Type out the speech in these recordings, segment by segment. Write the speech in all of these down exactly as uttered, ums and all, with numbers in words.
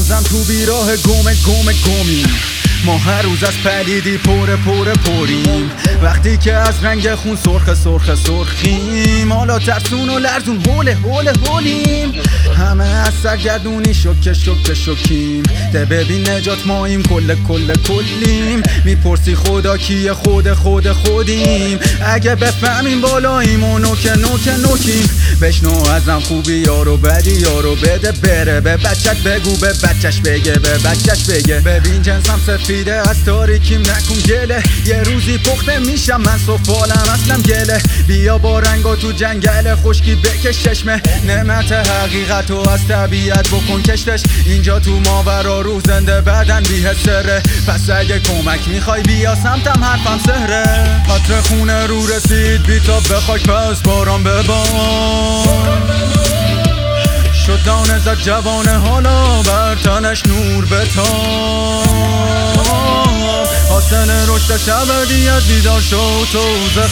هنوزم تو بیراه گم گم گمیم. ما هر روز از پلیدی پر پر پریم. وقتی که از رنگ خون سرخ سرخ سرخیم، حالا ترسون و لرزون هوله هوله هولیم. همه از سرگردونی شک شک شکیم. ده ببین نجات ماییم کل کل کلیم. میپرسی خدا کیه؟ خود خود خودیم. اگه بفهمیم بالاییم و نوک نوک نوکیم. بشنو ازم خوبی یارو بدی یارو بده بره. به بچت بگو به بچش بگه به بچش بگه. ببین جنسم سفیده از تاریکیم نکن گله. یه روزی پخته میشم من سفالم اصلم گله. بیا با رنگا تو جنگل خشکی بکش چشمه. نعمت حقیقت و از طبیعت بکن کشتش. اینجا تو ماورا روح زنده بدن بیه سره. پس اگه کمک میخوای بیا سمتم حرفم سهره. قطر خونه رو رسید بی تا بخوای پس باران ببار. شد دانه زد جوانه حالا بر تنش نور بتاب. حاصل رشد شبدیت بیدار شد توز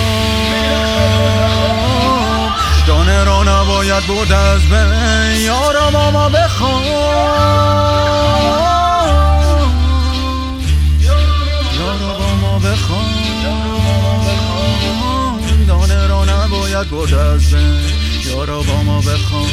خواب. دانه را نباید برد از بین یارا با ما بخواب. یارا با ما بخواب. دانه را نباید برد از بین یارا با ما بخواب.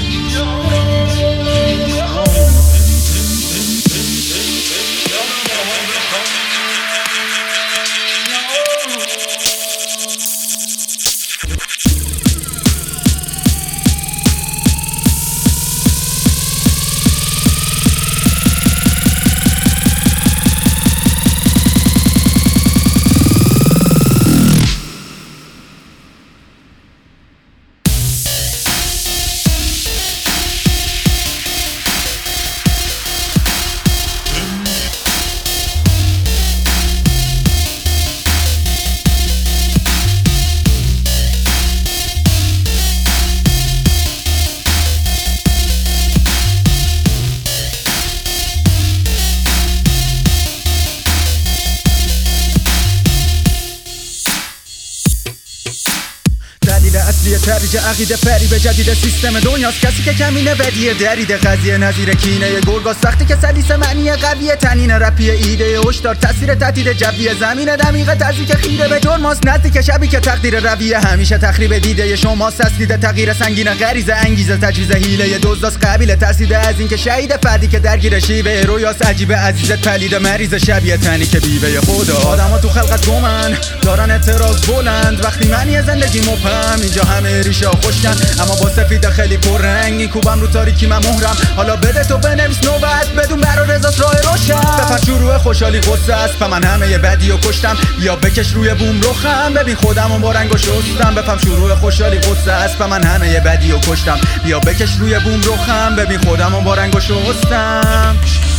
دلیل اصلی تریج عقیده فریب جدید سیستم دنیاست. کسی که کمینه بدیه درید قضیه نظیر کینه گرگا سختی که سلیس معنی قویه تنین رپی ایده هشدار تاثیر تهدید جویه زمین دمیقه تزریک خیره به جرماست نزدیک شبی که تقدیر رویه همیشه تخریب دیده شماست. تسدید تغییر سنگین غریزه انگیزه تجویز حیله دزداست قبیله ترسیده از این که شهید فردی که درگیر شیوه رویاست عجیب عزیزت پلید مریض شبیه تنی که بیوه خدا. آدما تو خلقت گمن دارن اعتراض بلند وقتی معنی زندگی مبهم. اینجا همه ریشه ها خشکن اما با سفید خیلی پررنگ. کوبم رو تاریکی من مهرم حالا بده تو بنویس نوبت بدون برا رضاست راه روشن. بپر شروع خوشحالی غصه است و من همه بدی و کشتم. بیا بکش روی بوم رخم ببین خودم با رنگ و شستم. بفهم شروع خوشحالی غصه است و من همه بدی و کشتم. بیا بکش روی بوم رخم ببین خودم با رنگ و شستم.